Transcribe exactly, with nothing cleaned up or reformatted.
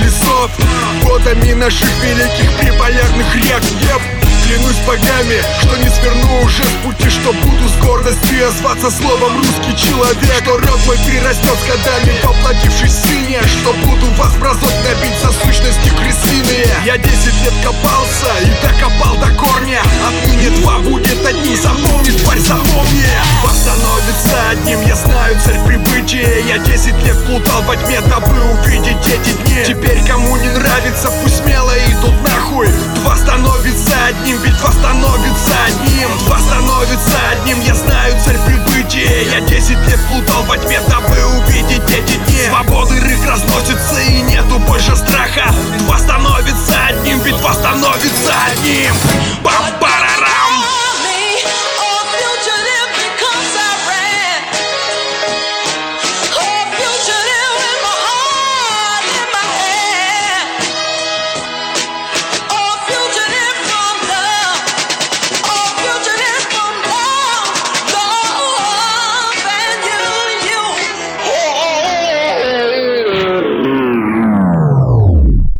лесов, водами наших великих приполярных рек. Еп. Клянусь богами, что не сверну уже с пути, что буду с гордостью зваться словом русский человек. Что род мой прирастет с годами, воплотившись в сыне, что буду вас бразот набить за сущности крысиные. Я десять лет копался и докопал до корня, отныне два будет одни, запомни, тварь, запомни. Восстановится одним, я знаю цель прибытия. Я десять лет плутал во тьме, дабы увидеть эти дни. Теперь кому не нравится, пусть